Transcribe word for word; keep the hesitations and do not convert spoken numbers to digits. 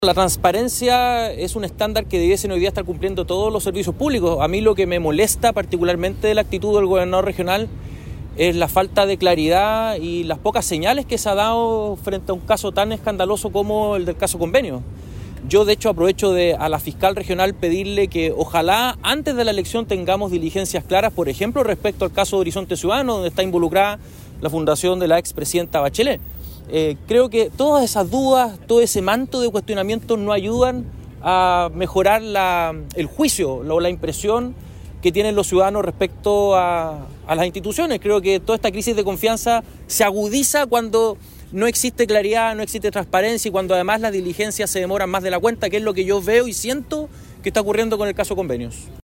La transparencia es un estándar que debiesen hoy día estar cumpliendo todos los servicios públicos. A mí lo que me molesta particularmente de la actitud del gobernador regional es la falta de claridad y las pocas señales que se ha dado frente a un caso tan escandaloso como el del caso Convenio. Yo de hecho aprovecho de a la fiscal regional pedirle que ojalá antes de la elección tengamos diligencias claras, por ejemplo respecto al caso de Horizonte Ciudadano, donde está involucrada la fundación de la expresidenta Bachelet. Eh, creo que todas esas dudas, todo ese manto de cuestionamientos no ayudan a mejorar la, el juicio o la, la impresión que tienen los ciudadanos respecto a, a las instituciones. Creo que toda esta crisis de confianza se agudiza cuando no existe claridad, no existe transparencia y cuando además las diligencias se demoran más de la cuenta, que es lo que yo veo y siento que está ocurriendo con el caso Convenios.